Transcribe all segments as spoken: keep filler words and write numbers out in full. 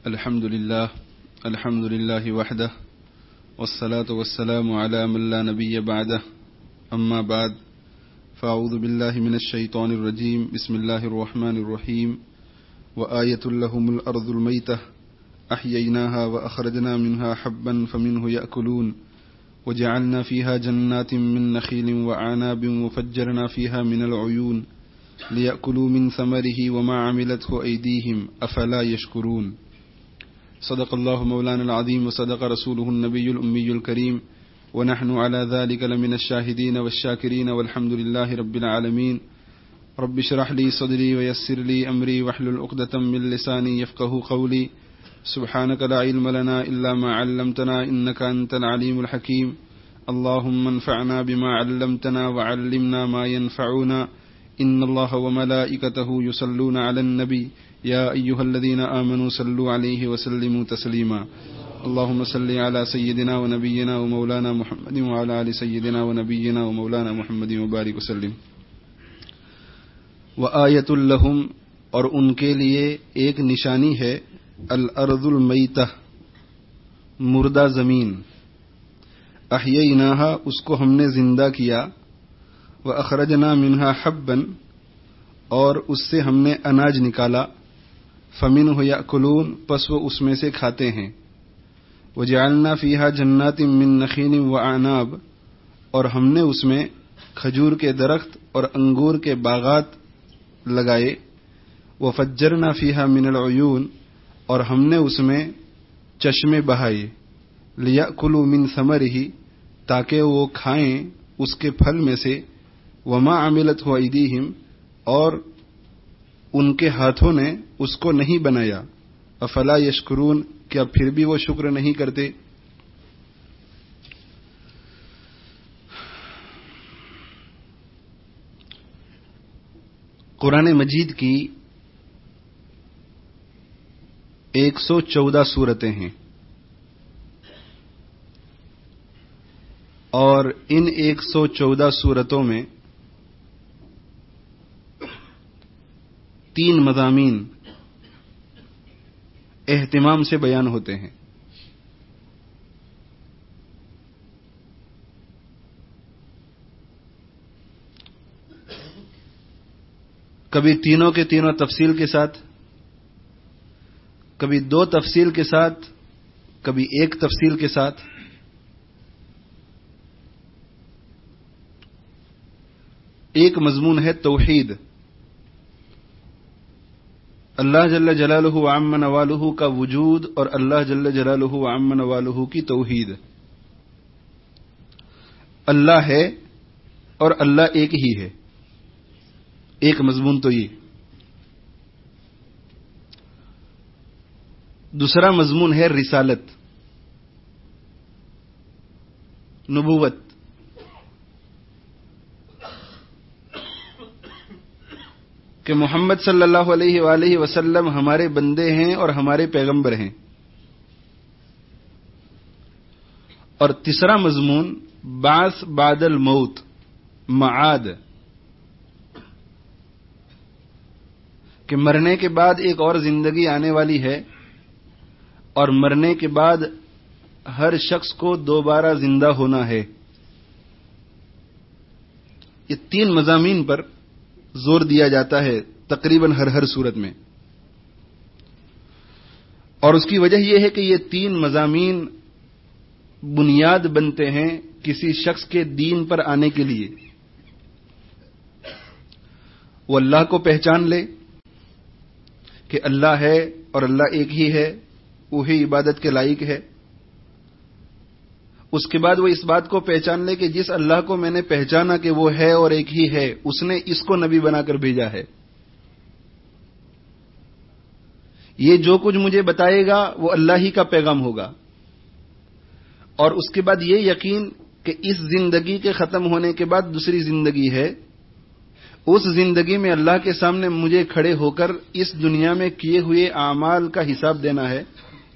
الحمد لله الحمد لله وحده والصلاة والسلام على من لا نبي بعده أما بعد فأعوذ بالله من الشيطان الرجيم بسم الله الرحمن الرحيم وآية لهم الأرض الميتة أحييناها وأخرجنا منها حبا فمنه يأكلون وجعلنا فيها جنات من نخيل وأعناب وفجرنا فيها من العيون ليأكلوا من ثمره وما عملته أيديهم أفلا يشكرون صدق الله مولانا العظيم وصدق رسوله النبي الأمي الكريم ونحن على ذلك لمن الشاهدين والشاكرين والحمد لله رب العالمين رب اشرح لي صدري ويسر لي أمري واحلل عقدة من لساني يفقهوا قولي سبحانك لا علم لنا إلا ما علمتنا إنك أنت العليم الحكيم اللهم انفعنا بما علمتنا وعلمنا ما ينفعنا إن الله وملائكته يصلون على النبي يا أيها الذين آمنوا صلوا عليه وسلموا تسليما اللهم صل على سيدنا ونبينا ومولانا محمد وعلى آل سيدنا ونبينا ومولانا محمد وبارك وسلم وآیۃ لہم، اور ان کے لیے ایک نشانی ہے، الارض المیتہ، مردہ زمین، احییناہا، اس کو ہم نے زندہ کیا، واخرجنا منہا حبا، اور اس سے ہم نے اناج نکالا، فمنہ یأکلون، پس وہ اس میں سے کھاتے ہیں، وجعلنا فیہا جنات من نخیل واعناب، اور ہم نے اس میں کھجور کے درخت اور انگور کے باغات لگائے، وفجرنا فیہا من العیون، اور ہم نے اس میں چشمے بہائے، لیأکلوا من ثمرہ، تاکہ وہ کھائیں اس کے پھل میں سے، وما عملتہ ایدیہم، اور ان کے ہاتھوں نے اس کو نہیں بنایا، افلا یشکرون، کیا پھر بھی وہ شکر نہیں کرتے؟ قرآن مجید کی ایک سو چودہ سورتیں ہیں، اور ان ایک سو چودہ سورتوں میں تین مضامین اہتمام سے بیان ہوتے ہیں۔ کبھی تینوں کے تینوں تفصیل کے ساتھ، کبھی دو تفصیل کے ساتھ، کبھی ایک تفصیل کے ساتھ۔ ایک مضمون ہے توحید، اللہ جل جلالہ وعم نوالہ کا وجود اور اللہ جل جلالہ وعم نوالہ کی توحید۔ اللہ ہے اور اللہ ایک ہی ہے، ایک مضمون تو یہ۔ دوسرا مضمون ہے رسالت، نبوت۔ کہ محمد صلی اللہ علیہ وآلہ وسلم ہمارے بندے ہیں اور ہمارے پیغمبر ہیں۔ اور تیسرا مضمون بعث بعد الموت، معاد، کہ مرنے کے بعد ایک اور زندگی آنے والی ہے، اور مرنے کے بعد ہر شخص کو دوبارہ زندہ ہونا ہے۔ یہ تین مضامین پر زور دیا جاتا ہے تقریباً ہر ہر صورت میں، اور اس کی وجہ یہ ہے کہ یہ تین مضامین بنیاد بنتے ہیں کسی شخص کے دین پر آنے کے لیے۔ وہ اللہ کو پہچان لے کہ اللہ ہے اور اللہ ایک ہی ہے، وہی عبادت کے لائق ہے۔ اس کے بعد وہ اس بات کو پہچان لے کہ جس اللہ کو میں نے پہچانا کہ وہ ہے اور ایک ہی ہے، اس نے اس کو نبی بنا کر بھیجا ہے۔ یہ جو کچھ مجھے بتائے گا وہ اللہ ہی کا پیغام ہوگا۔ اور اس کے بعد یہ یقین کہ اس زندگی کے ختم ہونے کے بعد دوسری زندگی ہے، اس زندگی میں اللہ کے سامنے مجھے کھڑے ہو کر اس دنیا میں کیے ہوئے اعمال کا حساب دینا ہے۔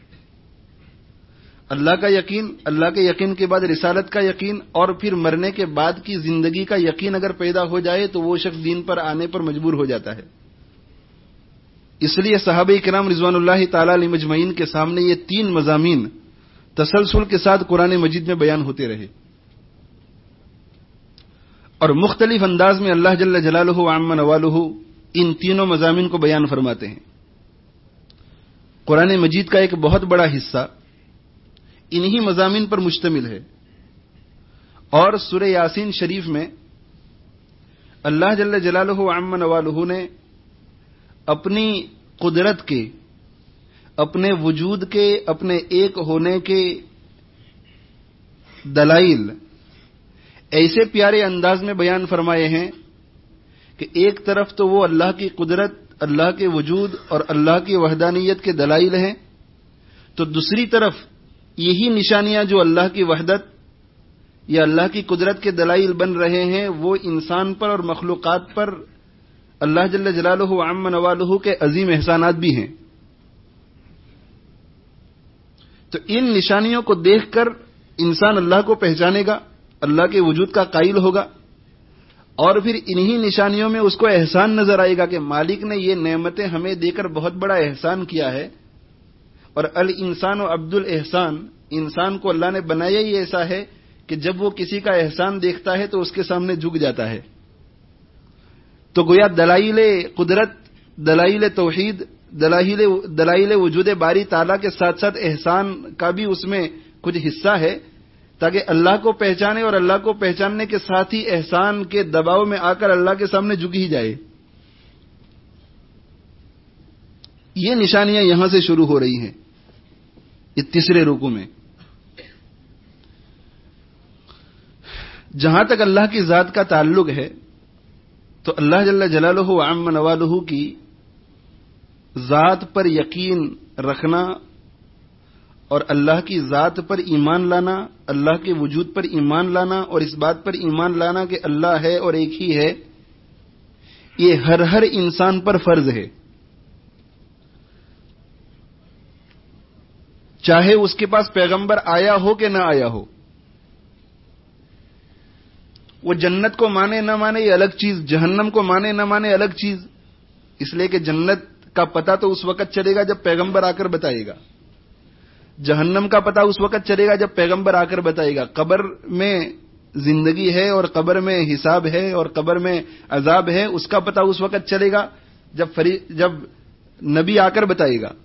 اللہ کا یقین، اللہ کے یقین کے بعد رسالت کا یقین، اور پھر مرنے کے بعد کی زندگی کا یقین اگر پیدا ہو جائے تو وہ شخص دین پر آنے پر مجبور ہو جاتا ہے۔ اس لیے صحابہ کرام رضوان اللہ تعالی علیہ مجمعین کے سامنے یہ تین مضامین تسلسل کے ساتھ قرآن مجید میں بیان ہوتے رہے، اور مختلف انداز میں اللہ جل جلالہ وعم نوالہ ان تینوں مضامین کو بیان فرماتے ہیں۔ قرآن مجید کا ایک بہت بڑا حصہ انہی مضامین پر مشتمل ہے، اور سورہ یاسین شریف میں اللہ جل جلالہ وعم نوالہ نے اپنی قدرت کے، اپنے وجود کے، اپنے ایک ہونے کے دلائل ایسے پیارے انداز میں بیان فرمائے ہیں کہ ایک طرف تو وہ اللہ کی قدرت، اللہ کے وجود اور اللہ کی وحدانیت کے دلائل ہیں، تو دوسری طرف یہی نشانیاں جو اللہ کی وحدت یا اللہ کی قدرت کے دلائل بن رہے ہیں، وہ انسان پر اور مخلوقات پر اللہ جل جلالہ وعم نوالہ کے عظیم احسانات بھی ہیں۔ تو ان نشانیوں کو دیکھ کر انسان اللہ کو پہچانے گا، اللہ کے وجود کا قائل ہوگا، اور پھر انہی نشانیوں میں اس کو احسان نظر آئے گا کہ مالک نے یہ نعمتیں ہمیں دے کر بہت بڑا احسان کیا ہے، اور الانسان و عبد الاحسان، انسان کو اللہ نے بنایا ہی ایسا ہے کہ جب وہ کسی کا احسان دیکھتا ہے تو اس کے سامنے جھک جاتا ہے۔ تو گویا دلائل قدرت، دلائل توحید، دلائل دلائل وجود باری تعالیٰ کے ساتھ ساتھ احسان کا بھی اس میں کچھ حصہ ہے، تاکہ اللہ کو پہچانے اور اللہ کو پہچاننے کے ساتھ ہی احسان کے دباؤ میں آ کر اللہ کے سامنے جھک ہی جائے۔ یہ نشانیاں یہاں سے شروع ہو رہی ہیں اس تیسرے رکوع میں۔ جہاں تک اللہ کی ذات کا تعلق ہے تو اللہ جل جلالہ وعم نوالہ کی ذات پر یقین رکھنا اور اللہ کی ذات پر ایمان لانا، اللہ کے وجود پر ایمان لانا، اور اس بات پر ایمان لانا کہ اللہ ہے اور ایک ہی ہے، یہ ہر ہر انسان پر فرض ہے، چاہے اس کے پاس پیغمبر آیا ہو کہ نہ آیا ہو۔ وہ جنت کو مانے نہ مانے یہ الگ چیز، جہنم کو مانے نہ مانے الگ چیز، اس لیے کہ جنت کا پتہ تو اس وقت چلے گا جب پیغمبر آ کر بتائے گا، جہنم کا پتہ اس وقت چلے گا جب پیغمبر آ کر بتائے گا۔ قبر میں زندگی ہے اور قبر میں حساب ہے اور قبر میں عذاب ہے، اس کا پتہ اس وقت چلے گا جب فری جب نبی آ کر بتائے گا۔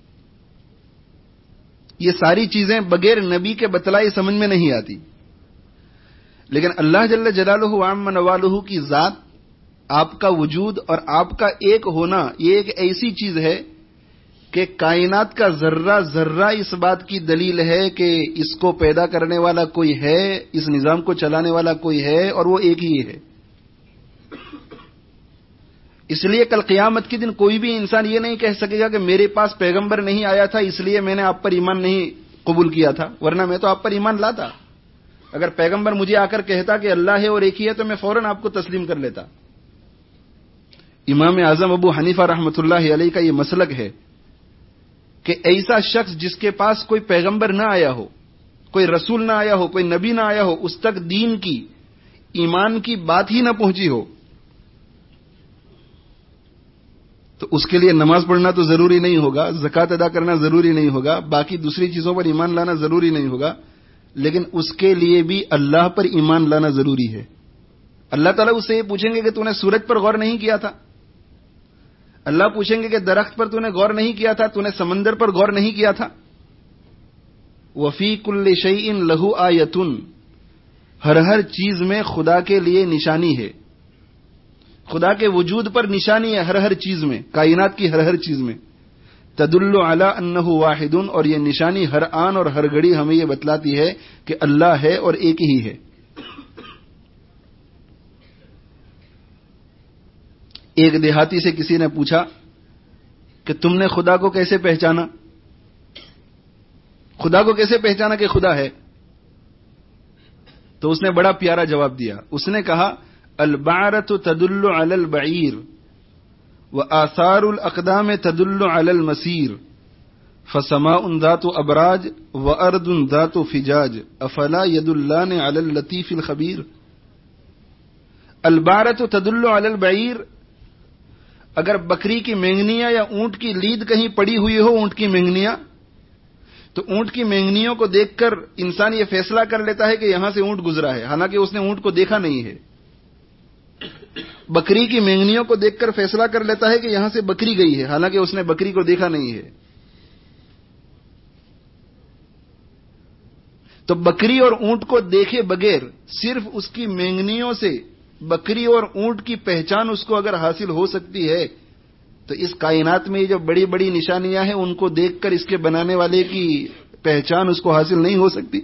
یہ ساری چیزیں بغیر نبی کے بتلائے سمجھ میں نہیں آتی، لیکن اللہ جل جلالہ وعم نوالہ کی ذات، آپ کا وجود اور آپ کا ایک ہونا، یہ ایک ایسی چیز ہے کہ کائنات کا ذرہ ذرہ اس بات کی دلیل ہے کہ اس کو پیدا کرنے والا کوئی ہے، اس نظام کو چلانے والا کوئی ہے، اور وہ ایک ہی ہے۔ اس لیے کل قیامت کے دن کوئی بھی انسان یہ نہیں کہہ سکے گا کہ میرے پاس پیغمبر نہیں آیا تھا اس لیے میں نے آپ پر ایمان نہیں قبول کیا تھا، ورنہ میں تو آپ پر ایمان لاتا۔ اگر پیغمبر مجھے آ کر کہتا کہ اللہ ہے اور ایک ہی ہے تو میں فوراً آپ کو تسلیم کر لیتا۔ امام اعظم ابو حنیفہ رحمۃ اللہ علیہ کا یہ مسلک ہے کہ ایسا شخص جس کے پاس کوئی پیغمبر نہ آیا ہو، کوئی رسول نہ آیا ہو، کوئی نبی نہ آیا ہو، اس تک دین کی، ایمان کی بات ہی نہ پہنچی ہو، تو اس کے لیے نماز پڑھنا تو ضروری نہیں ہوگا، زکوٰۃ ادا کرنا ضروری نہیں ہوگا، باقی دوسری چیزوں پر ایمان لانا ضروری نہیں ہوگا، لیکن اس کے لیے بھی اللہ پر ایمان لانا ضروری ہے۔ اللہ تعالیٰ اس سے یہ پوچھیں گے کہ تو نے سورج پر غور نہیں کیا تھا، اللہ پوچھیں گے کہ درخت پر تو نے غور نہیں کیا تھا، تو نے سمندر پر غور نہیں کیا تھا۔ وفی کل شیء لہ آیۃ، ہر ہر چیز میں خدا کے لیے نشانی ہے، خدا کے وجود پر نشانی ہے ہر ہر چیز میں، کائنات کی ہر ہر چیز میں۔ تدل علی انہ واحد، اور یہ نشانی ہر آن اور ہر گھڑی ہمیں یہ بتلاتی ہے کہ اللہ ہے اور ایک ہی ہے۔ ایک دیہاتی سے کسی نے پوچھا کہ تم نے خدا کو کیسے پہچانا، خدا کو کیسے پہچانا کہ خدا ہے؟ تو اس نے بڑا پیارا جواب دیا، اس نے کہا البعرۃ تدل علی البعیر وآثار الاقدام تدل علی المسیر فسماء ذات ابراج وارض ذات فجاج افلا يدلان علی اللطیف الخبیر۔ البعرۃ تدل علی البعیر، اگر بکری کی مینگنیاں یا اونٹ کی لید کہیں پڑی ہوئی ہو، اونٹ کی مینگنیاں، تو اونٹ کی مینگنیوں کو دیکھ کر انسان یہ فیصلہ کر لیتا ہے کہ یہاں سے اونٹ گزرا ہے، حالانکہ اس نے اونٹ کو دیکھا نہیں ہے۔ بکری کی مینگنیوں کو دیکھ کر فیصلہ کر لیتا ہے کہ یہاں سے بکری گئی ہے، حالانکہ اس نے بکری کو دیکھا نہیں ہے۔ تو بکری اور اونٹ کو دیکھے بغیر صرف اس کی مینگنیوں سے بکری اور اونٹ کی پہچان اس کو اگر حاصل ہو سکتی ہے، تو اس کائنات میں یہ جو بڑی بڑی نشانیاں ہیں ان کو دیکھ کر اس کے بنانے والے کی پہچان اس کو حاصل نہیں ہو سکتی؟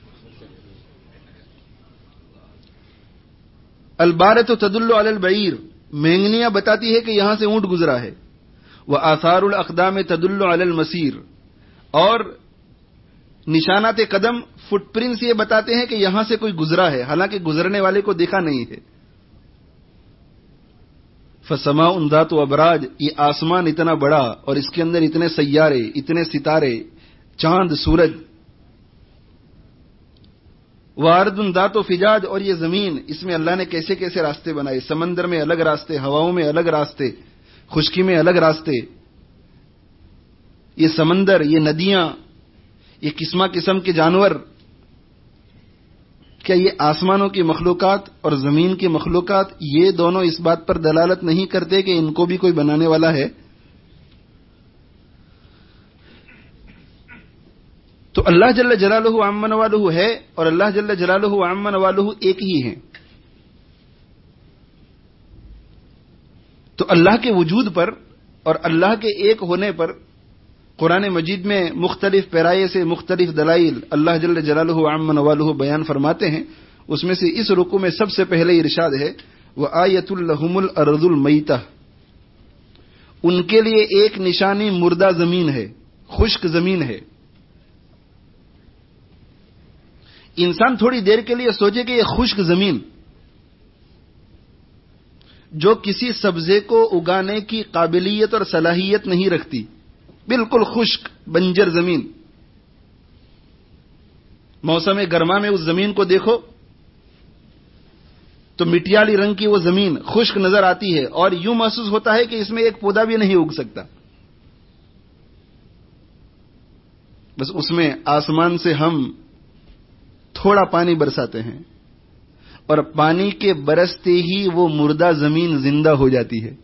البارۃ تدل علی البعیر، مینگنیاں بتاتی ہے کہ یہاں سے اونٹ گزرا ہے۔ وآثار الاقدام تدل علی المسیر، اور نشانات قدم، فٹ پرنٹس یہ بتاتے ہیں کہ یہاں سے کوئی گزرا ہے، حالانکہ گزرنے والے کو دیکھا نہیں ہے۔ فسماء ذات ابراج، یہ آسمان اتنا بڑا اور اس کے اندر اتنے سیارے، اتنے ستارے، چاند، سورج۔ وارض ذات فجاج، اور یہ زمین، اس میں اللہ نے کیسے کیسے راستے بنائے، سمندر میں الگ راستے، ہواؤں میں الگ راستے، خشکی میں الگ راستے۔ یہ سمندر، یہ ندیاں، یہ قسمہ قسم کے جانور، کیا یہ آسمانوں کی مخلوقات اور زمین کی مخلوقات یہ دونوں اس بات پر دلالت نہیں کرتے کہ ان کو بھی کوئی بنانے والا ہے؟ تو اللہ جل جلالہ عم نوالہ ہے، اور اللہ جل جلالہ عم نوالہ ایک ہی ہیں۔ تو اللہ کے وجود پر اور اللہ کے ایک ہونے پر قرآن مجید میں مختلف پیرائے سے مختلف دلائل اللہ جل جلالہ عم نوالہ بیان فرماتے ہیں۔ اس میں سے اس رکوع میں سب سے پہلے ارشاد ہے وآیۃ لہم الارض المیتہ، ان کے لیے ایک نشانی مردہ زمین ہے، خشک زمین ہے۔ انسان تھوڑی دیر کے لیے سوچے کہ یہ خشک زمین جو کسی سبزے کو اگانے کی قابلیت اور صلاحیت نہیں رکھتی، بالکل خشک بنجر زمین، موسم گرما میں اس زمین کو دیکھو تو مٹیالی رنگ کی وہ زمین خشک نظر آتی ہے، اور یوں محسوس ہوتا ہے کہ اس میں ایک پودا بھی نہیں اگ سکتا۔ بس اس میں آسمان سے ہم تھوڑا پانی برساتے ہیں اور پانی کے برستے ہی وہ مردہ زمین زندہ ہو جاتی ہے۔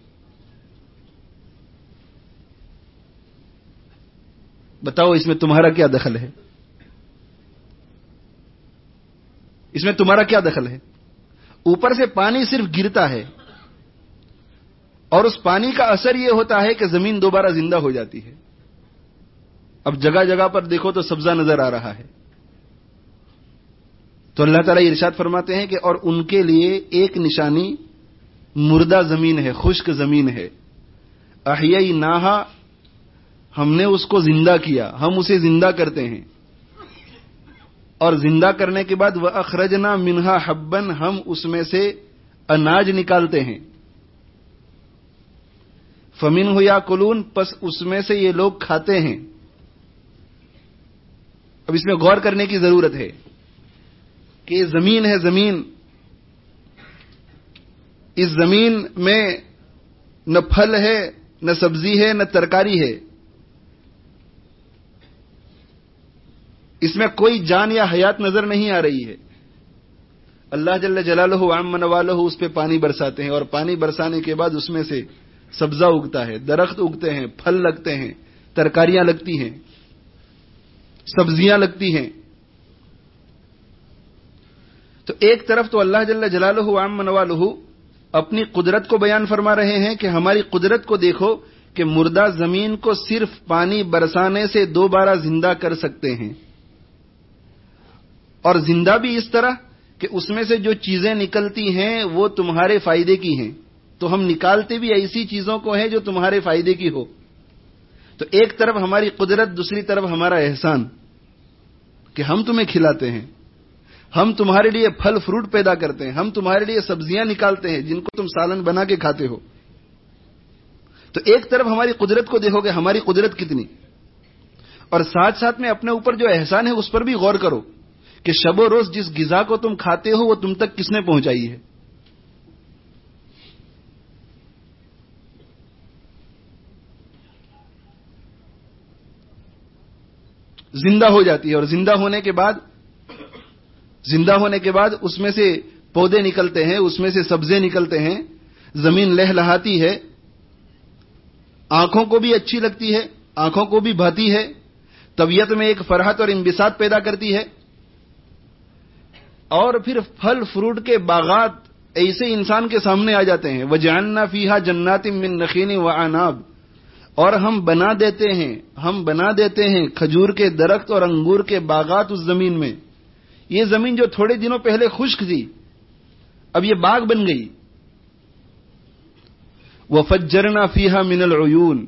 بتاؤ اس میں تمہارا کیا دخل ہے؟ اس میں تمہارا کیا دخل ہے؟ اوپر سے پانی صرف گرتا ہے اور اس پانی کا اثر یہ ہوتا ہے کہ زمین دوبارہ زندہ ہو جاتی ہے۔ اب جگہ جگہ پر دیکھو تو سبزہ نظر آ رہا ہے۔ تو اللہ تعالیٰ ارشاد فرماتے ہیں کہ اور ان کے لیے ایک نشانی مردہ زمین ہے، خشک زمین ہے۔ احییناہا، ہم نے اس کو زندہ کیا، ہم اسے زندہ کرتے ہیں، اور زندہ کرنے کے بعد وَأَخْرَجْنَا مِنْهَا حَبًّا، ہم اس میں سے اناج نکالتے ہیں۔ فَمِنْهُ يَأْكُلُونَ، پس اس میں سے یہ لوگ کھاتے ہیں۔ اب اس میں غور کرنے کی ضرورت ہے کہ یہ زمین ہے، زمین، اس زمین میں نہ پھل ہے، نہ سبزی ہے، نہ ترکاری ہے، اس میں کوئی جان یا حیات نظر نہیں آ رہی ہے۔ اللہ جل جلالہ عم نوالہ اس پہ پانی برساتے ہیں، اور پانی برسانے کے بعد اس میں سے سبزہ اگتا ہے، درخت اگتے ہیں، پھل لگتے ہیں، ترکاریاں لگتی ہیں، سبزیاں لگتی ہیں۔ تو ایک طرف تو اللہ جل جلالہ عم نوالہ اپنی قدرت کو بیان فرما رہے ہیں کہ ہماری قدرت کو دیکھو کہ مردہ زمین کو صرف پانی برسانے سے دوبارہ زندہ کر سکتے ہیں، اور زندہ بھی اس طرح کہ اس میں سے جو چیزیں نکلتی ہیں وہ تمہارے فائدے کی ہیں، تو ہم نکالتے بھی ایسی چیزوں کو ہیں جو تمہارے فائدے کی ہو۔ تو ایک طرف ہماری قدرت، دوسری طرف ہمارا احسان کہ ہم تمہیں کھلاتے ہیں، ہم تمہارے لیے پھل فروٹ پیدا کرتے ہیں، ہم تمہارے لیے سبزیاں نکالتے ہیں جن کو تم سالن بنا کے کھاتے ہو۔ تو ایک طرف ہماری قدرت کو دیکھو کہ ہماری قدرت کتنی، اور ساتھ ساتھ میں اپنے اوپر جو احسان ہے اس پر بھی غور کرو کہ شب و روز جس غذا کو تم کھاتے ہو وہ تم تک کس نے پہنچائی ہے۔ زندہ ہو جاتی ہے، اور زندہ ہونے کے بعد زندہ ہونے کے بعد اس میں سے پودے نکلتے ہیں، اس میں سے سبزے نکلتے ہیں، زمین لہلہاتی ہے، آنکھوں کو بھی اچھی لگتی ہے، آنکھوں کو بھی بھاتی ہے، طبیعت میں ایک فرحت اور انبساط پیدا کرتی ہے، اور پھر پھل فروٹ کے باغات ایسے انسان کے سامنے آ جاتے ہیں. وَجَعَلْنَا فِيهَا جَنَّاتٍ مِّن نَخِيلٍ وَأَعْنَابٍ، اور ہم بنا دیتے ہیں ہم بنا دیتے ہیں کھجور کے درخت اور انگور کے باغات اس زمین میں. یہ زمین جو تھوڑے دنوں پہلے خشک تھی اب یہ باغ بن گئی. وَفَجَّرْنَا فِيهَا مِنَ الْعُيُونِ،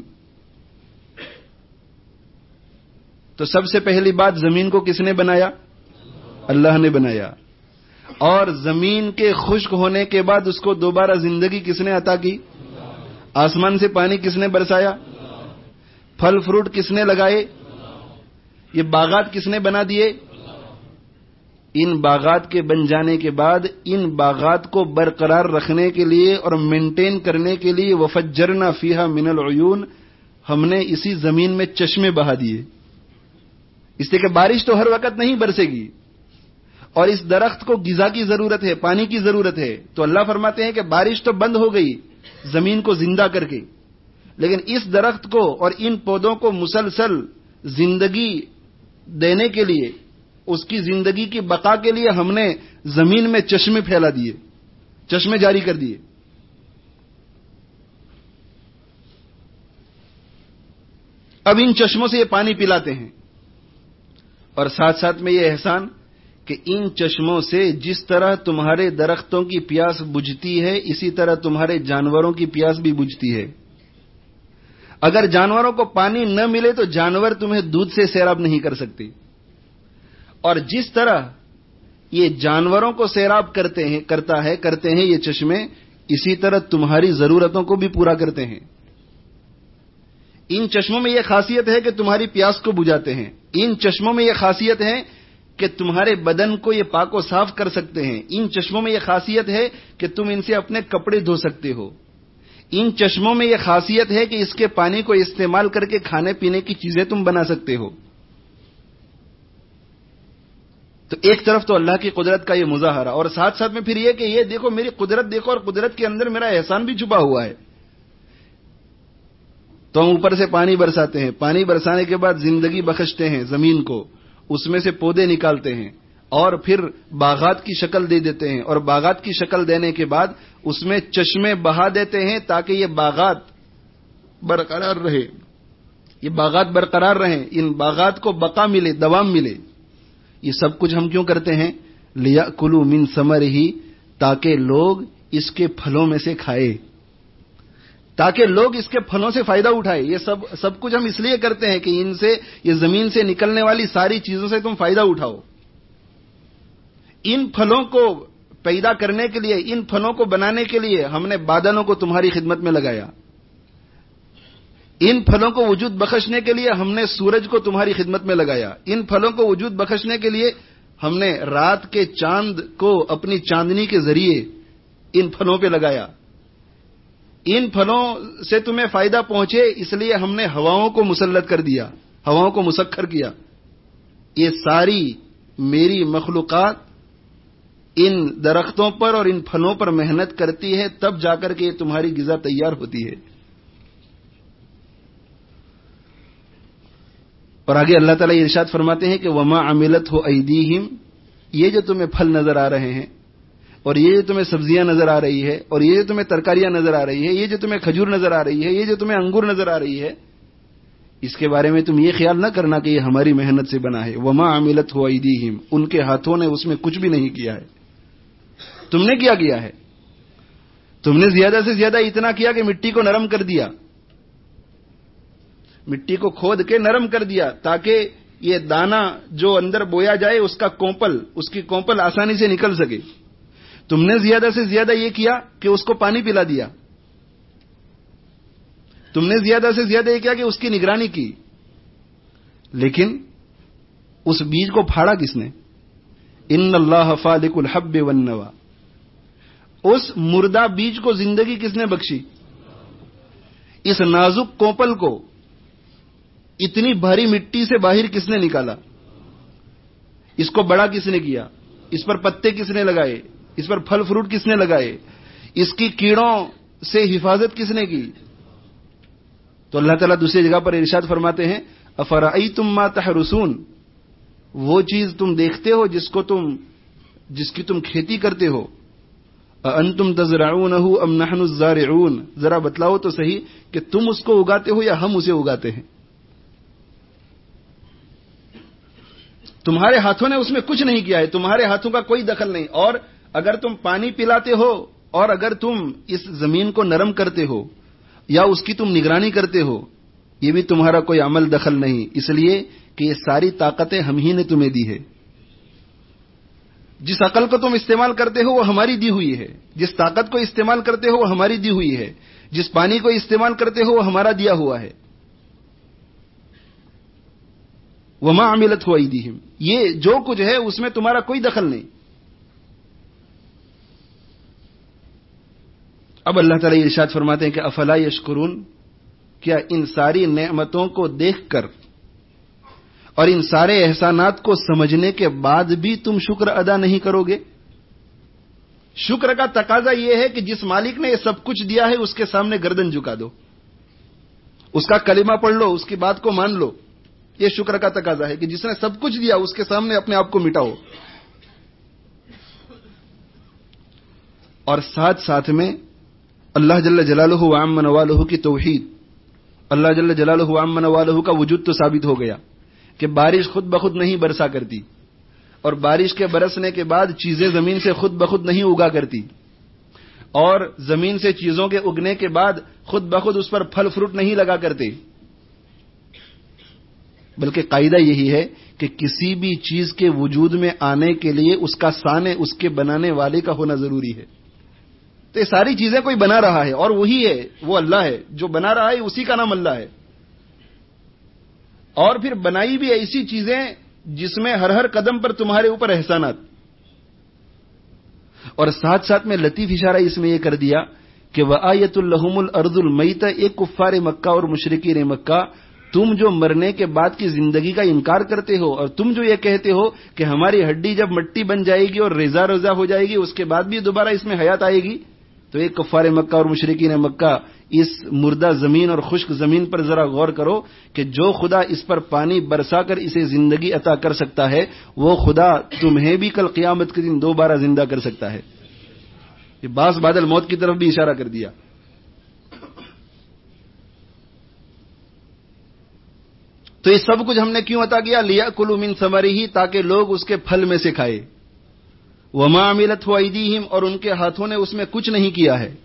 تو سب سے پہلی بات زمین کو کس نے بنایا؟ اللہ نے بنایا. اور زمین کے خشک ہونے کے بعد اس کو دوبارہ زندگی کس نے عطا کی؟ آسمان سے پانی کس نے برسایا؟ پھل فروٹ کس نے لگائے؟ یہ باغات کس نے بنا دیے؟ ان باغات کے بن جانے کے بعد ان باغات کو برقرار رکھنے کے لیے اور مینٹین کرنے کے لیے وفجرنا فیہا من العیون، ہم نے اسی زمین میں چشمے بہا دیے. اس لیے کہ بارش تو ہر وقت نہیں برسے گی، اور اس درخت کو غذا کی ضرورت ہے، پانی کی ضرورت ہے. تو اللہ فرماتے ہیں کہ بارش تو بند ہو گئی زمین کو زندہ کر کے، لیکن اس درخت کو اور ان پودوں کو مسلسل زندگی دینے کے لیے، اس کی زندگی کی بقا کے لیے ہم نے زمین میں چشمے پھیلا دیے، چشمے جاری کر دیے. اب ان چشموں سے یہ پانی پلاتے ہیں، اور ساتھ ساتھ میں یہ احسان کہ ان چشموں سے جس طرح تمہارے درختوں کی پیاس بجھتی ہے اسی طرح تمہارے جانوروں کی پیاس بھی بجھتی ہے. اگر جانوروں کو پانی نہ ملے تو جانور تمہیں دودھ سے سیراب نہیں کر سکتے، اور جس طرح یہ جانوروں کو سیراب کرتے ہیں کرتا ہے کرتے ہیں یہ چشمے، اسی طرح تمہاری ضرورتوں کو بھی پورا کرتے ہیں. ان چشموں میں یہ خاصیت ہے کہ تمہاری پیاس کو بجھاتے ہیں. ان چشموں میں یہ خاصیت ہے کہ تمہارے بدن کو یہ پاک و صاف کر سکتے ہیں. ان چشموں میں یہ خاصیت ہے کہ تم ان سے اپنے کپڑے دھو سکتے ہو. ان چشموں میں یہ خاصیت ہے کہ اس کے پانی کو استعمال کر کے کھانے پینے کی چیزیں تم بنا سکتے ہو. تو ایک طرف تو اللہ کی قدرت کا یہ مظاہرہ، اور ساتھ ساتھ میں پھر یہ کہ یہ دیکھو میری قدرت دیکھو، اور قدرت کے اندر میرا احسان بھی چھپا ہوا ہے. تو ہم اوپر سے پانی برساتے ہیں، پانی برسانے کے بعد زندگی بخشتے ہیں زمین کو، اس میں سے پودے نکالتے ہیں، اور پھر باغات کی شکل دے دیتے ہیں، اور باغات کی شکل دینے کے بعد اس میں چشمے بہا دیتے ہیں تاکہ یہ باغات برقرار رہے یہ باغات برقرار رہیں، ان باغات کو بقا ملے، دوام ملے. یہ سب کچھ ہم کیوں کرتے ہیں؟ لِيَأْكُلُوا مِن ثَمَرِهِ، تاکہ لوگ اس کے پھلوں میں سے کھائے، تاکہ لوگ اس کے پھلوں سے فائدہ اٹھائے. یہ سب سب کچھ ہم اس لیے کرتے ہیں کہ ان سے، یہ زمین سے نکلنے والی ساری چیزوں سے تم فائدہ اٹھاؤ. ان پھلوں کو پیدا کرنے کے لیے، ان پھلوں کو بنانے کے لیے ہم نے بادلوں کو تمہاری خدمت میں لگایا. ان پھلوں کو وجود بخشنے کے لیے ہم نے سورج کو تمہاری خدمت میں لگایا. ان پھلوں کو وجود بخشنے کے لیے ہم نے رات کے چاند کو اپنی چاندنی کے ذریعے ان پھلوں پہ لگایا. ان پھلوں سے تمہیں فائدہ پہنچے اس لیے ہم نے ہواؤں کو مسلط کر دیا، ہواؤں کو مسخر کیا. یہ ساری میری مخلوقات ان درختوں پر اور ان پھلوں پر محنت کرتی ہے، تب جا کر کے یہ تمہاری غذا تیار ہوتی ہے. اور آگے اللہ تعالیٰ یہ ارشاد فرماتے ہیں کہ وما عملتہ ایدیہم، یہ جو تمہیں پھل نظر آ رہے ہیں، اور یہ جو تمہیں سبزیاں نظر آ رہی ہے، اور یہ جو تمہیں ترکاریاں نظر آ رہی ہے، یہ جو تمہیں کھجور نظر آ رہی ہے، یہ جو تمہیں انگور نظر آ رہی ہے، اس کے بارے میں تم یہ خیال نہ کرنا کہ یہ ہماری محنت سے بنا ہے. وما عملتہ ایدیہم، ان کے ہاتھوں نے اس میں کچھ بھی نہیں کیا ہے. تم نے کیا کیا ہے؟ تم نے زیادہ سے زیادہ اتنا کیا کہ مٹی کو نرم کر دیا، مٹی کو کھود کے نرم کر دیا تاکہ یہ دانہ جو اندر بویا جائے اس کا کونپل، اس کی کونپل آسانی سے نکل سکے. تم نے زیادہ سے زیادہ یہ کیا کہ اس کو پانی پلا دیا. تم نے زیادہ سے زیادہ یہ کیا کہ اس کی نگرانی کی. لیکن اس بیج کو پھاڑا کس نے؟ ان اللہ فالق الحب والنوى، اس مردہ بیج کو زندگی کس نے بخشی؟ اس نازک کونپل کو اتنی بھاری مٹی سے باہر کس نے نکالا؟ اس کو بڑا کس نے کیا؟ اس پر پتے کس نے لگائے؟ اس پر پھل فروٹ کس نے لگائے؟ اس کی کیڑوں سے حفاظت کس نے کی؟ تو اللہ تعالیٰ دوسری جگہ پر ارشاد فرماتے ہیں افرأیتم ما تحرسون، وہ چیز تم دیکھتے ہو جس کو تم جس کی تم کھیتی کرتے ہو، اانتم تزرعونہ ام نحن الزارعون، ذرا بتلاؤ تو صحیح کہ تم اس کو اگاتے ہو یا ہم اسے اگاتے ہیں؟ تمہارے ہاتھوں نے اس میں کچھ نہیں کیا ہے، تمہارے ہاتھوں کا کوئی دخل نہیں، اور اگر تم پانی پلاتے ہو اور اگر تم اس زمین کو نرم کرتے ہو یا اس کی تم نگرانی کرتے ہو، یہ بھی تمہارا کوئی عمل دخل نہیں، اس لیے کہ یہ ساری طاقتیں ہم ہی نے تمہیں دی ہے۔ جس عقل کو تم استعمال کرتے ہو وہ ہماری دی ہوئی ہے، جس طاقت کو استعمال کرتے ہو وہ ہماری دی ہوئی ہے، جس پانی کو استعمال کرتے ہو وہ ہمارا دیا ہوا ہے۔ وما عملت ایدیہم، یہ جو کچھ ہے اس میں تمہارا کوئی دخل نہیں۔ اب اللہ تعالیٰ ارشاد فرماتے ہیں کہ افلا یشکرون، کیا ان ساری نعمتوں کو دیکھ کر اور ان سارے احسانات کو سمجھنے کے بعد بھی تم شکر ادا نہیں کرو گے؟ شکر کا تقاضا یہ ہے کہ جس مالک نے یہ سب کچھ دیا ہے اس کے سامنے گردن جھکا دو، اس کا کلمہ پڑھ لو، اس کی بات کو مان لو۔ یہ شکر کا تقاضا ہے کہ جس نے سب کچھ دیا اس کے سامنے اپنے آپ کو مٹاؤ، اور ساتھ ساتھ میں اللہ جل جلالہ وعم نوالہ کی توحید، اللہ جل جلالہ وعم نوالہ کا وجود تو ثابت ہو گیا کہ بارش خود بخود نہیں برسا کرتی، اور بارش کے برسنے کے بعد چیزیں زمین سے خود بخود نہیں اگا کرتی، اور زمین سے چیزوں کے اگنے کے بعد خود بخود اس پر پھل فروٹ نہیں لگا کرتے، بلکہ قاعدہ یہی ہے کہ کسی بھی چیز کے وجود میں آنے کے لیے اس کا سانے، اس کے بنانے والے کا ہونا ضروری ہے۔ تو یہ ساری چیزیں کوئی بنا رہا ہے اور وہی ہے، وہ اللہ ہے جو بنا رہا ہے، اسی کا نام اللہ ہے۔ اور پھر بنائی بھی ایسی چیزیں جس میں ہر ہر قدم پر تمہارے اوپر احسانات، اور ساتھ ساتھ میں لطیف اشارہ اس میں یہ کر دیا کہ وآیۃ لہم الارض المیتہ، ایک کفار مکہ اور مشرکین مکہ، تم جو مرنے کے بعد کی زندگی کا انکار کرتے ہو اور تم جو یہ کہتے ہو کہ ہماری ہڈی جب مٹی بن جائے گی اور ریزہ ریزہ ہو جائے گی اس کے بعد بھی دوبارہ اس میں حیات آئے گی، تو ایک کفار مکہ اور مشرکین مکہ، اس مردہ زمین اور خشک زمین پر ذرا غور کرو کہ جو خدا اس پر پانی برسا کر اسے زندگی عطا کر سکتا ہے وہ خدا تمہیں بھی کل قیامت کے دن دوبارہ زندہ کر سکتا ہے۔ یہ باس بادل موت کی طرف بھی اشارہ کر دیا۔ تو یہ سب کچھ ہم نے کیوں عطا کیا؟ لیأکلوا من ثمرہ، تاکہ لوگ اس کے پھل میں سے کھائے۔ وما عملت ایدیہم، اور ان کے ہاتھوں نے اس میں کچھ نہیں کیا ہے۔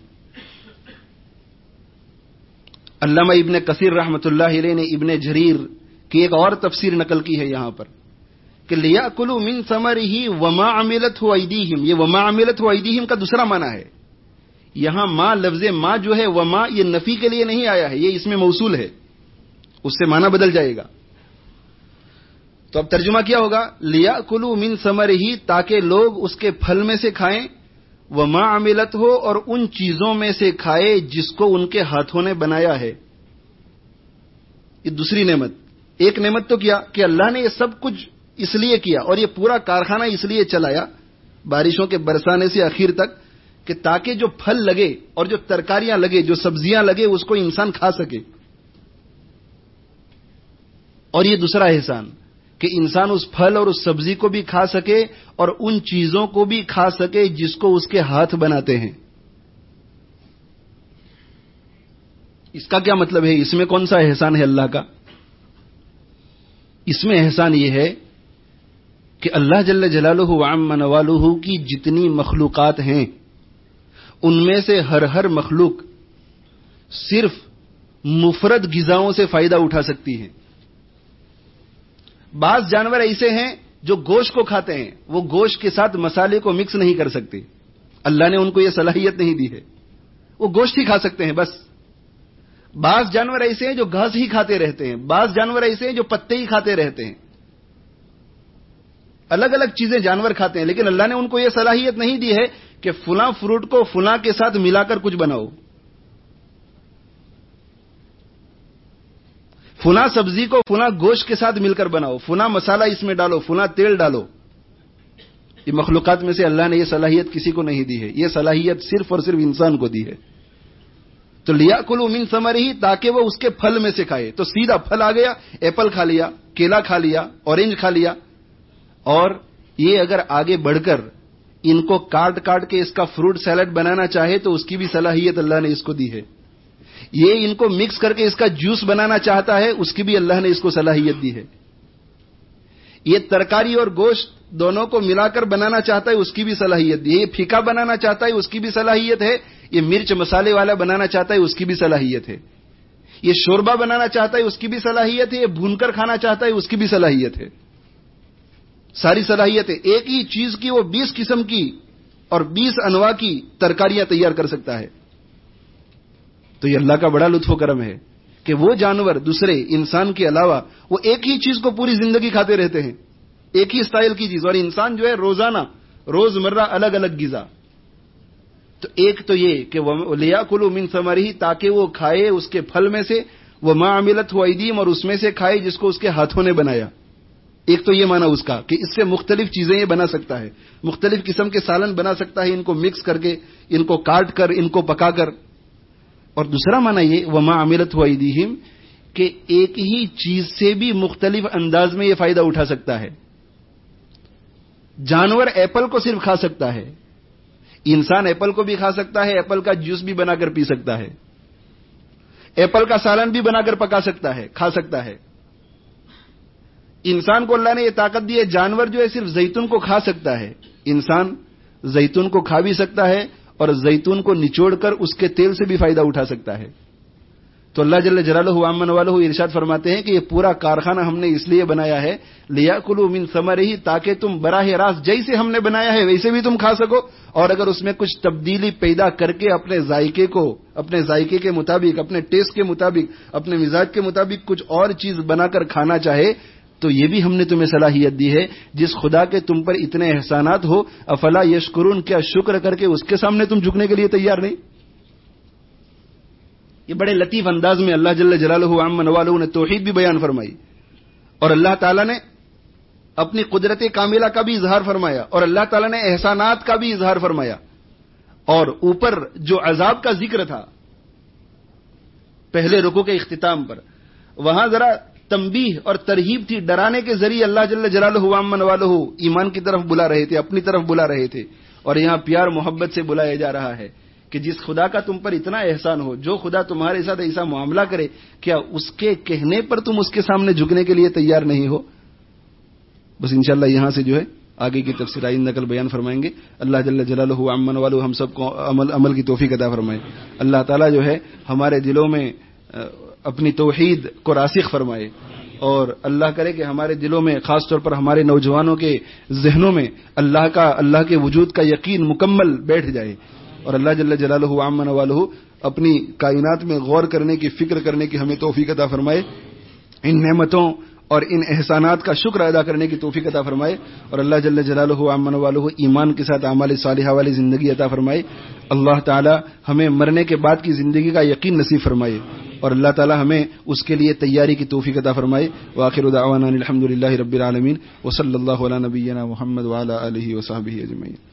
علامہ ابن کثیر رحمۃ اللہ علیہ نے ابن جریر کی ایک اور تفسیر نقل کی ہے یہاں پر کہ لیأکلوا من ثمرہ وما عملت ایدیہم، یہ وما عملت ایدیہم کا دوسرا معنی ہے۔ یہاں ما، لفظ ما جو ہے وما، یہ نفی کے لیے نہیں آیا ہے، یہ اس میں موصول ہے، اس سے معنی بدل جائے گا۔ تو اب ترجمہ کیا ہوگا؟ لیأکلوا من ثمرہ، تاکہ لوگ اس کے پھل میں سے کھائیں، وما عملت ہو، اور ان چیزوں میں سے کھائے جس کو ان کے ہاتھوں نے بنایا ہے۔ یہ دوسری نعمت۔ ایک نعمت تو کیا کہ اللہ نے یہ سب کچھ اس لیے کیا اور یہ پورا کارخانہ اس لیے چلایا بارشوں کے برسانے سے اخیر تک کہ تاکہ جو پھل لگے اور جو ترکاریاں لگے، جو سبزیاں لگے، اس کو انسان کھا سکے۔ اور یہ دوسرا احسان کہ انسان اس پھل اور اس سبزی کو بھی کھا سکے اور ان چیزوں کو بھی کھا سکے جس کو اس کے ہاتھ بناتے ہیں۔ اس کا کیا مطلب ہے؟ اس میں کون سا احسان ہے اللہ کا؟ اس میں احسان یہ ہے کہ اللہ جل جلالہ وعم نوالہ کی جتنی مخلوقات ہیں ان میں سے ہر ہر مخلوق صرف مفرد غذاؤں سے فائدہ اٹھا سکتی ہے۔ بعض جانور ایسے ہیں جو گوشت کو کھاتے ہیں، وہ گوشت کے ساتھ مسالے کو مکس نہیں کر سکتے، اللہ نے ان کو یہ صلاحیت نہیں دی ہے، وہ گوشت ہی کھا سکتے ہیں بس۔ بعض جانور ایسے ہیں جو گھاس ہی کھاتے رہتے ہیں، بعض جانور ایسے ہیں جو پتے ہی کھاتے رہتے ہیں، الگ الگ چیزیں جانور کھاتے ہیں، لیکن اللہ نے ان کو یہ صلاحیت نہیں دی ہے کہ فلاں فروٹ کو فلاں کے ساتھ ملا کر کچھ بناؤ۔ فلاں سبزی کو فلاں گوشت کے ساتھ مل کر بناؤ، فلاں مسالہ اس میں ڈالو، فلاں تیل ڈالو. یہ مخلوقات میں سے اللہ نے یہ صلاحیت کسی کو نہیں دی ہے، یہ صلاحیت صرف اور صرف انسان کو دی ہے. تو لیاکلوا من ثمرہ، تاکہ وہ اس کے پھل میں سے کھائے. تو سیدھا پھل آ گیا، ایپل کھا لیا، کیلا کھا لیا، اورنج کھا لیا. اور یہ اگر آگے بڑھ کر ان کو کاٹ کاٹ کے اس کا فروٹ سیلڈ بنانا چاہے تو اس کی بھی صلاحیت اللہ نے اس کو دی ہے. یہ ان کو مکس کر کے اس کا جوس بنانا چاہتا ہے، اس کی بھی اللہ نے اس کو صلاحیت دی ہے. یہ ترکاری اور گوشت دونوں کو ملا کر بنانا چاہتا ہے، اس کی بھی صلاحیت دی ہے. یہ پھیکا بنانا چاہتا ہے، اس کی بھی صلاحیت ہے. یہ مرچ مسالے والا بنانا چاہتا ہے، اس کی بھی صلاحیت ہے. یہ شوربا بنانا چاہتا ہے، اس کی بھی صلاحیت ہے. یہ بھون کر کھانا چاہتا ہے، اس کی بھی صلاحیت ہے. ساری صلاحیت ہے. ایک ہی چیز کی وہ بیس قسم کی اور بیس انواع کی ترکاریاں تیار کر سکتا ہے. تو یہ اللہ کا بڑا لطف و کرم ہے کہ وہ جانور دوسرے انسان کے علاوہ وہ ایک ہی چیز کو پوری زندگی کھاتے رہتے ہیں، ایک ہی اسٹائل کی چیز. اور انسان جو ہے روزانہ روزمرہ الگ الگ غذا. تو ایک تو یہ کہ لیاکلوا من ثمرہ، تاکہ وہ کھائے اس کے پھل میں سے، وما عملتہ ایدیہم، اور اس میں سے کھائے جس کو اس کے ہاتھوں نے بنایا. ایک تو یہ معنی اس کا کہ اس سے مختلف چیزیں یہ بنا سکتا ہے، مختلف قسم کے سالن بنا سکتا ہے، ان کو مکس کر کے، ان کو کاٹ کر، ان کو پکا کر. اور دوسرا معنی یہ وما عملتہ ایدیہم کہ ایک ہی چیز سے بھی مختلف انداز میں یہ فائدہ اٹھا سکتا ہے. جانور ایپل کو صرف کھا سکتا ہے، انسان ایپل کو بھی کھا سکتا ہے، ایپل کا جوس بھی بنا کر پی سکتا ہے، ایپل کا سالن بھی بنا کر پکا سکتا ہے، کھا سکتا ہے. انسان کو اللہ نے یہ طاقت دی ہے، جانور جو ہے صرف زیتون کو کھا سکتا ہے، انسان زیتون کو کھا بھی سکتا ہے اور زیتون کو نچوڑ کر اس کے تیل سے بھی فائدہ اٹھا سکتا ہے. تو اللہ جل جلالہ عما نوالہ ارشاد فرماتے ہیں کہ یہ پورا کارخانہ ہم نے اس لیے بنایا ہے لیاکلوا من ثمرہ، تاکہ تم براہ راست جیسے ہم نے بنایا ہے ویسے بھی تم کھا سکو. اور اگر اس میں کچھ تبدیلی پیدا کر کے اپنے ذائقے کو، اپنے ذائقے کے مطابق، اپنے ٹیسٹ کے مطابق، اپنے مزاج کے مطابق کچھ اور چیز بنا کر کھانا چاہے تو یہ بھی ہم نے تمہیں صلاحیت دی ہے. جس خدا کے تم پر اتنے احسانات ہو، افلا یشکرون، کیا شکر کر کے اس کے سامنے تم جھکنے کے لیے تیار نہیں؟ یہ بڑے لطیف انداز میں اللہ جل جلالہ عما نوالہ نے توحید بھی بیان فرمائی، اور اللہ تعالیٰ نے اپنی قدرت کاملہ کا بھی اظہار فرمایا، اور اللہ تعالیٰ نے احسانات کا بھی اظہار فرمایا. اور اوپر جو عذاب کا ذکر تھا پہلے رکوع کے اختتام پر، وہاں ذرا تنبیہ اور ترہیب تھی، ڈرانے کے ذریعے اللہ جل جلالہ عما نوالہ ایمان کی طرف بلا رہے تھے، اپنی طرف بلا رہے تھے. اور یہاں پیار محبت سے بلایا جا رہا ہے کہ جس خدا کا تم پر اتنا احسان ہو، جو خدا تمہارے ساتھ ایسا معاملہ کرے، کیا اس کے کہنے پر تم اس کے سامنے جھکنے کے لیے تیار نہیں ہو؟ بس انشاءاللہ یہاں سے جو ہے آگے کی تفسیر آئندہ کل بیان فرمائیں گے. اللہ جل جلالہ عما نوالہ ہم سب کو عمل عمل کی توفیق عطا فرمائے. اللہ تعالیٰ جو ہے ہمارے دلوں میں اپنی توحید کو راسخ فرمائے، اور اللہ کرے کہ ہمارے دلوں میں، خاص طور پر ہمارے نوجوانوں کے ذہنوں میں اللہ کا اللہ کے وجود کا یقین مکمل بیٹھ جائے. اور اللہ جل جلالہ عما نوالہ اپنی کائنات میں غور کرنے کی، فکر کرنے کی ہمیں توفیق عطا فرمائے. ان نعمتوں اور ان احسانات کا شکر ادا کرنے کی توفیق عطا فرمائے. اور اللہ جل جلالہ عما نوالہ ایمان کے ساتھ اعمال صالحہ والی زندگی عطا فرمائے. اللہ تعالی ہمیں مرنے کے بعد کی زندگی کا یقین نصیب فرمائے، اور اللہ تعالی ہمیں اس کے لیے تیاری کی توفیق عطا فرمائے. وآخر دعوانا الحمد للہ رب العالمین، وصلی اللہ علی نبینا محمد وعلی آلہ وصحبہ اجمعین.